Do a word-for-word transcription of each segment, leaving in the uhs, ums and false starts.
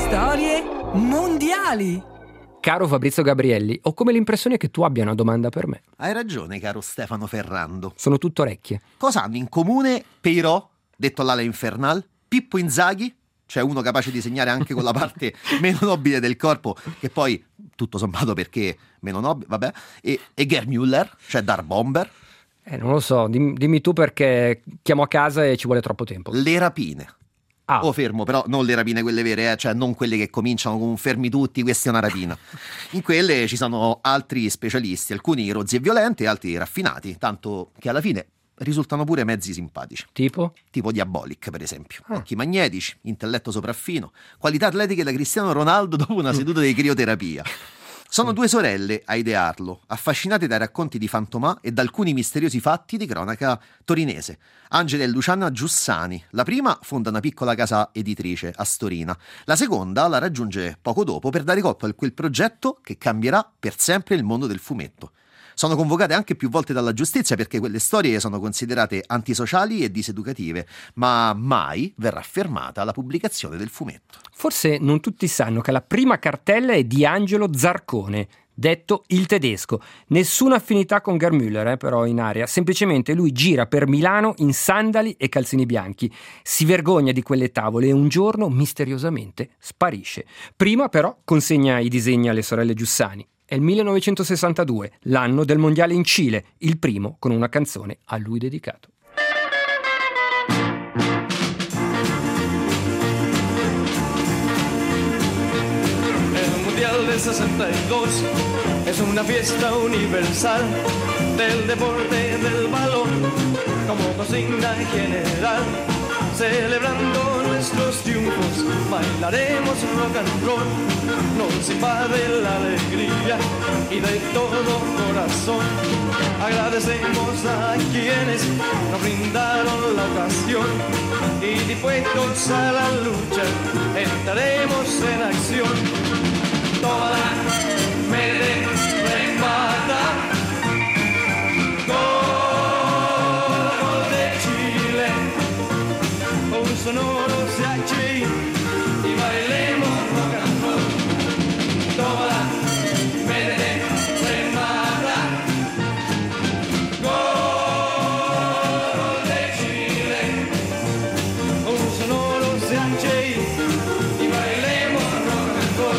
Storie mondiali. Caro Fabrizio Gabrielli, ho come l'impressione che tu abbia una domanda per me. Hai ragione, caro Stefano Ferrando. Sono tutto orecchie. Cosa hanno in comune Peirò, detto l'ala infernal, Pippo Inzaghi, cioè uno capace di segnare anche con la parte meno nobile del corpo, che poi, tutto sommato perché meno nobile, vabbè, e, e Gerd Müller, cioè Dar Bomber? Eh, non lo so, dimmi, dimmi tu perché chiamo a casa e ci vuole troppo tempo. Le rapine. Ah. Oh, fermo, però non le rapine quelle vere, eh? Cioè non quelle che cominciano con fermi tutti, questa è una rapina. In quelle ci sono altri specialisti, alcuni rozzi e violenti, altri raffinati, tanto che alla fine risultano pure mezzi simpatici. Tipo? Tipo Diabolic, per esempio. Ah. Occhi magnetici, intelletto sopraffino, qualità atletiche da Cristiano Ronaldo dopo una seduta di crioterapia. Sono due sorelle a idearlo, affascinate dai racconti di Fantomà e da alcuni misteriosi fatti di cronaca torinese. Angela e Luciana Giussani. La prima fonda una piccola casa editrice a Storina. La seconda la raggiunge poco dopo per dare corpo a quel progetto che cambierà per sempre il mondo del fumetto. Sono convocate anche più volte dalla giustizia perché quelle storie sono considerate antisociali e diseducative, ma mai verrà fermata la pubblicazione del fumetto. Forse non tutti sanno che la prima cartella è di Angelo Zarcone, detto il tedesco. Nessuna affinità con Gerd Müller, eh, però in aria. Semplicemente lui gira per Milano in sandali e calzini bianchi. Si vergogna di quelle tavole e un giorno misteriosamente sparisce. Prima però consegna i disegni alle sorelle Giussani. È il millenovecentosessantadue, l'anno del mondiale in Cile, il primo con una canzone a lui dedicato. El Mundial del sesenta y dos es una fiesta universal del deporte del balón como consigna general. Celebrando nuestros triunfos, bailaremos rock and roll. Nos invade la alegría y de todo corazón agradecemos a quienes nos brindaron la ocasión y dispuestos a la lucha entraremos en acción. Toda mente remata, gol de Chile, un sonoro C H I y bailemos rock and roll. Toda mente remata, gol de Chile, un sonoro C H I y bailemos rock and roll.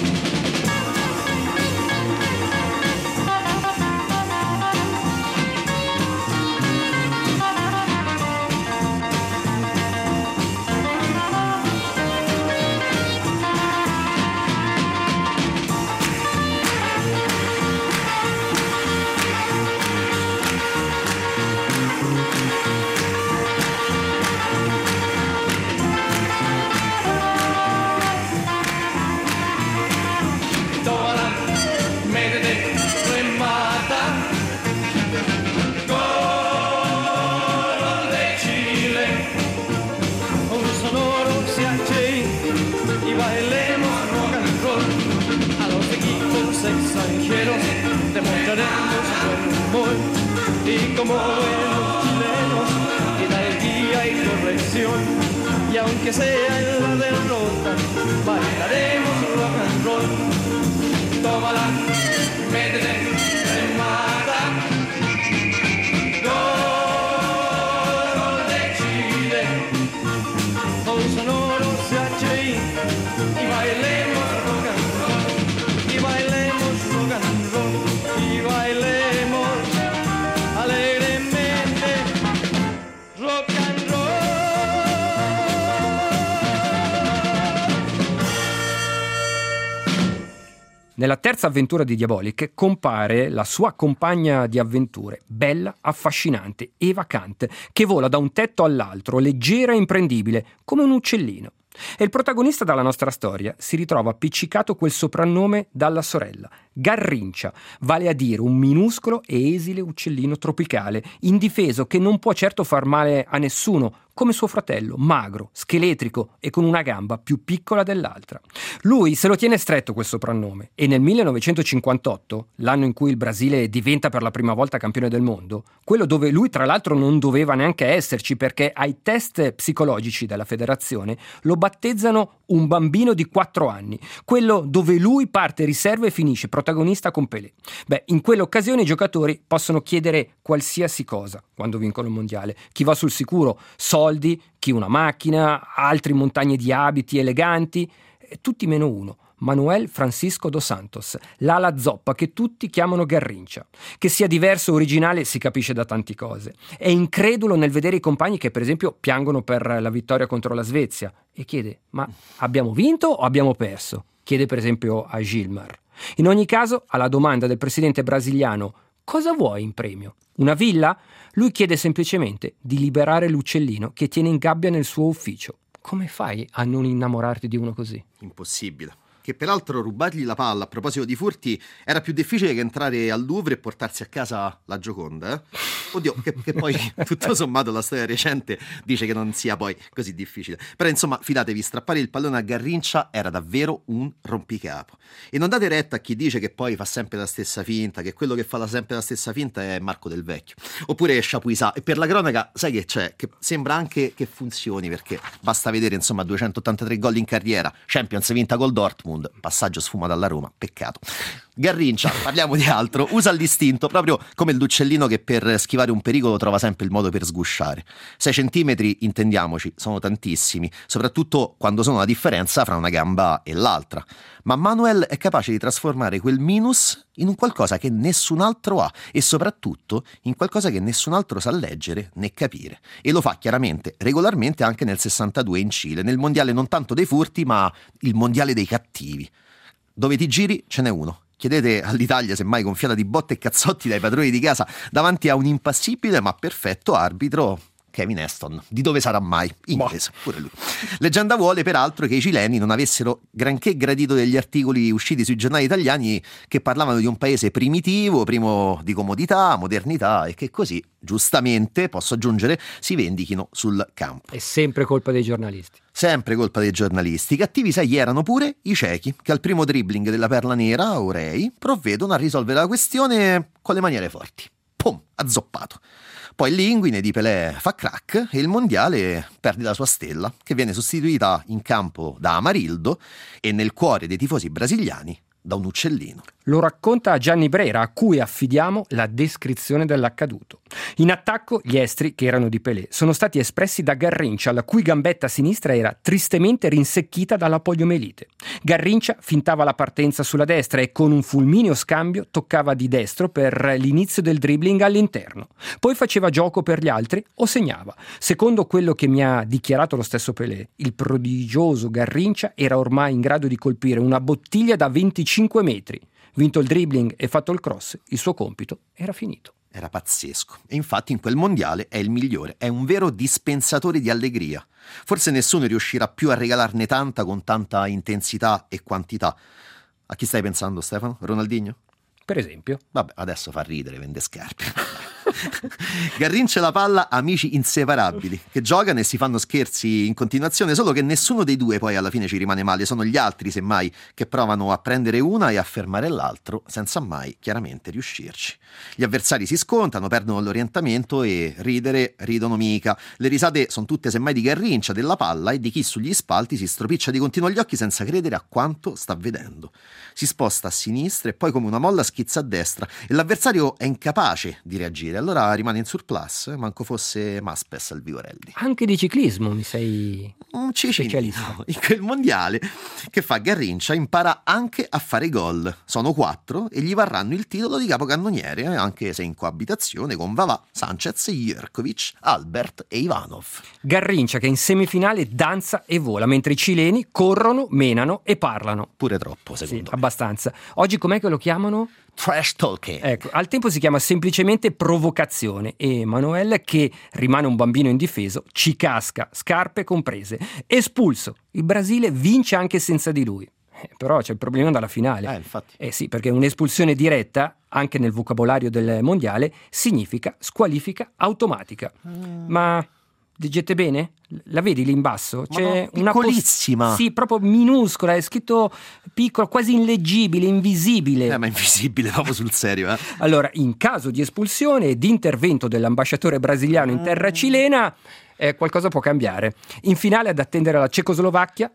Extranjeros demostraremos buen humor y como buenos chilenos hidalguía y corrección, y aunque sea en la derrota bailaremos rock and roll. Tómala, métete, remata, gol de Chile, un sonoro C H I y bailemos rock and roll. Y bailemos rock and roll, y bailemos alegremente rock and roll. Nella terza avventura di Diabolic compare la sua compagna di avventure, bella, affascinante, Eva Kant, che vola da un tetto all'altro, leggera e imprendibile, come un uccellino. E il protagonista della nostra storia si ritrova appiccicato quel soprannome dalla sorella, Garrincia, vale a dire un minuscolo e esile uccellino tropicale, indifeso, che non può certo far male a nessuno, come suo fratello, magro, scheletrico e con una gamba più piccola dell'altra. Lui se lo tiene stretto quel soprannome e nel millenovecentocinquantotto, l'anno in cui il Brasile diventa per la prima volta campione del mondo, quello dove lui tra l'altro non doveva neanche esserci perché ai test psicologici della federazione lo battezzano un bambino di quattro anni, quello dove lui parte riserva e finisce protagonista con Pelé. Beh, in quell'occasione i giocatori possono chiedere qualsiasi cosa quando vincono il mondiale. Chi va sul sicuro, soldi, chi una macchina, altri montagne di abiti eleganti, tutti meno uno. Manuel Francisco dos Santos, l'ala zoppa che tutti chiamano Garrincha. Che sia diverso o originale si capisce da tante cose. È incredulo nel vedere i compagni che per esempio piangono per la vittoria contro la Svezia e chiede: ma abbiamo vinto o abbiamo perso? Chiede per esempio a Gilmar. In ogni caso, alla domanda del presidente brasiliano cosa vuoi in premio? Una villa? Lui chiede semplicemente di liberare l'uccellino che tiene in gabbia nel suo ufficio. Come fai a non innamorarti di uno così? Impossibile. Che peraltro rubargli la palla, a proposito di furti, era più difficile che entrare al Louvre e portarsi a casa la Gioconda, eh? Oddio, che, che poi tutto sommato la storia recente dice che non sia poi così difficile. Però insomma, fidatevi, strappare il pallone a Garrincha era davvero un rompicapo. E non date retta a chi dice che poi fa sempre la stessa finta, che quello che fa la sempre la stessa finta è Marco Del Vecchio. Oppure Chapuisat. E per la cronaca, sai che c'è? Che sembra anche che funzioni, perché basta vedere insomma duecentottantatré gol in carriera, Champions vinta col Dortmund, passaggio sfumato alla Roma, peccato. Garrincha, parliamo di altro, usa l'istinto proprio come l'uccellino che per schivare un pericolo trova sempre il modo per sgusciare. sei centimetri, intendiamoci, sono tantissimi, soprattutto quando sono la differenza fra una gamba e l'altra. Ma Manuel è capace di trasformare quel minus in un qualcosa che nessun altro ha e soprattutto in qualcosa che nessun altro sa leggere né capire. E lo fa chiaramente, regolarmente anche nel sessantadue in Cile, nel mondiale non tanto dei furti ma il mondiale dei cattivi. Dove ti giri ce n'è uno. Chiedete all'Italia semmai gonfiata di botte e cazzotti dai padroni di casa davanti a un impassibile ma perfetto arbitro, Kevin Aston. Di dove sarà mai? Inglese, pure lui. Leggenda vuole peraltro che i cileni non avessero granché gradito degli articoli usciti sui giornali italiani che parlavano di un paese primitivo, primo di comodità, modernità e che così, giustamente, posso aggiungere, si vendichino sul campo. È sempre colpa dei giornalisti. Sempre colpa dei giornalisti. Cattivi sai erano pure i cechi, che al primo dribbling della perla nera, Orei, provvedono a risolvere la questione con le maniere forti. Pum, azzoppato. Poi l'Inguine di Pelé fa crack e il mondiale perde la sua stella, che viene sostituita in campo da Amarildo e nel cuore dei tifosi brasiliani da un uccellino. Lo racconta Gianni Brera, a cui affidiamo la descrizione dell'accaduto. In attacco gli estri, che erano di Pelé, sono stati espressi da Garrincha, la cui gambetta sinistra era tristemente rinsecchita dalla poliomelite. Garrincha fintava la partenza sulla destra e con un fulmineo scambio toccava di destro per l'inizio del dribbling all'interno. Poi faceva gioco per gli altri o segnava. Secondo quello che mi ha dichiarato lo stesso Pelé, il prodigioso Garrincha era ormai in grado di colpire una bottiglia da venticinque metri. Vinto il dribbling e fatto il cross, il suo compito era finito. Era pazzesco. E infatti in quel mondiale è il migliore, è un vero dispensatore di allegria. Forse nessuno riuscirà più a regalarne tanta con tanta intensità e quantità. A chi stai pensando, Stefano? Ronaldinho? Per esempio. Vabbè, adesso fa ridere, vende scarpe. Garrincha e la palla, amici inseparabili, che giocano e si fanno scherzi in continuazione, solo che nessuno dei due poi alla fine ci rimane male, sono gli altri semmai che provano a prendere una e a fermare l'altro senza mai chiaramente riuscirci. Gli avversari si scontano, perdono l'orientamento e ridere ridono mica. Le risate sono tutte semmai di Garrincha, della palla e di chi sugli spalti si stropiccia di continuo gli occhi senza credere a quanto sta vedendo. Si sposta a sinistra e poi come una molla schizza a destra e l'avversario è incapace di reagire. Allora rimane in surplus, manco fosse Maspes al Vigorelli. Anche di ciclismo mi sei un specialista. In quel mondiale che fa Garrincha impara anche a fare gol. Sono quattro e gli varranno il titolo di capocannoniere, anche se in coabitazione con Vavà, Sanchez, Jurkovic, Albert e Ivanov. Garrincha che in semifinale danza e vola, mentre i cileni corrono, menano e parlano. Pure troppo, secondo sì, me. Abbastanza. Oggi com'è che lo chiamano? Trash talking. Ecco, al tempo si chiama semplicemente provocazione e Manuel, che rimane un bambino indifeso, ci casca, scarpe comprese. Espulso. Il Brasile vince anche senza di lui. Eh, però c'è il problema dalla finale. Eh, infatti. Eh sì, perché un'espulsione diretta, anche nel vocabolario del mondiale, significa squalifica automatica. Mm. Ma Leggete bene? La vedi lì in basso? C'è no, una piccolissima. Post- sì, proprio minuscola, è scritto piccolo, quasi illeggibile, invisibile. Eh, ma invisibile, proprio sul serio, eh. Allora, in caso di espulsione e di intervento dell'ambasciatore brasiliano in terra cilena, eh, qualcosa può cambiare. In finale, ad attendere la Cecoslovacchia,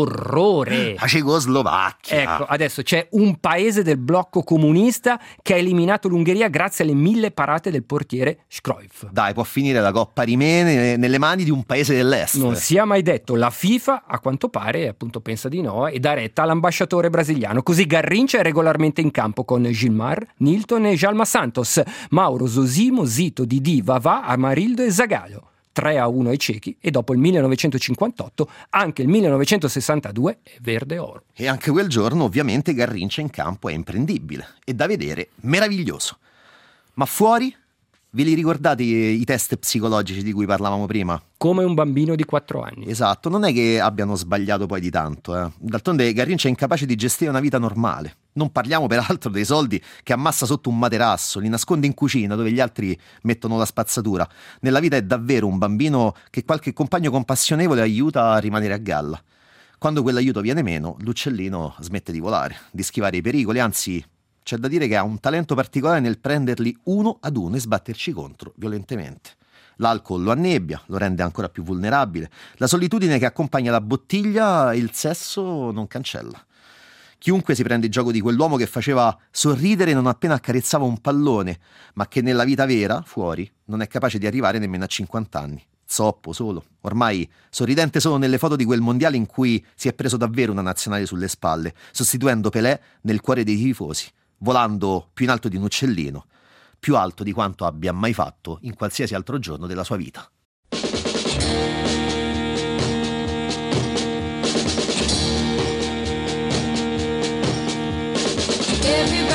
orrore! La Cecoslovacchia. Ecco, adesso c'è un paese del blocco comunista che ha eliminato l'Ungheria grazie alle mille parate del portiere Cruyff. Dai, può finire la Coppa Rimene nelle mani di un paese dell'est. Non sia mai detto, la FIFA a quanto pare appunto pensa di no e dà retta all'ambasciatore brasiliano, così Garrincha è regolarmente in campo con Gilmar, Nilton e Jalma Santos, Mauro, Zosimo, Zito, Didi, Vavà, Amarildo e Zagallo. tre a uno ai cechi e dopo il millenovecentocinquantotto anche il millenovecentosessantadue è verde oro. E anche quel giorno ovviamente Garrincha in campo è imprendibile e da vedere meraviglioso. Ma fuori? Ve li ricordate i test psicologici di cui parlavamo prima? Come un bambino di quattro anni. Esatto, non è che abbiano sbagliato poi di tanto. Eh. D'altronde Garrincha è incapace di gestire una vita normale. Non parliamo peraltro dei soldi che ammassa sotto un materasso, li nasconde in cucina dove gli altri mettono la spazzatura. Nella vita è davvero un bambino che qualche compagno compassionevole aiuta a rimanere a galla. Quando quell'aiuto viene meno, l'uccellino smette di volare, di schivare i pericoli, anzi c'è da dire che ha un talento particolare nel prenderli uno ad uno e sbatterci contro violentemente. L'alcol lo annebbia, lo rende ancora più vulnerabile. La solitudine che accompagna la bottiglia il sesso non cancella. Chiunque si prende il gioco di quell'uomo che faceva sorridere non appena accarezzava un pallone, ma che nella vita vera, fuori, non è capace di arrivare nemmeno a cinquanta anni. Zoppo solo, ormai sorridente solo nelle foto di quel mondiale in cui si è preso davvero una nazionale sulle spalle, sostituendo Pelé nel cuore dei tifosi, volando più in alto di un uccellino, più alto di quanto abbia mai fatto in qualsiasi altro giorno della sua vita. Every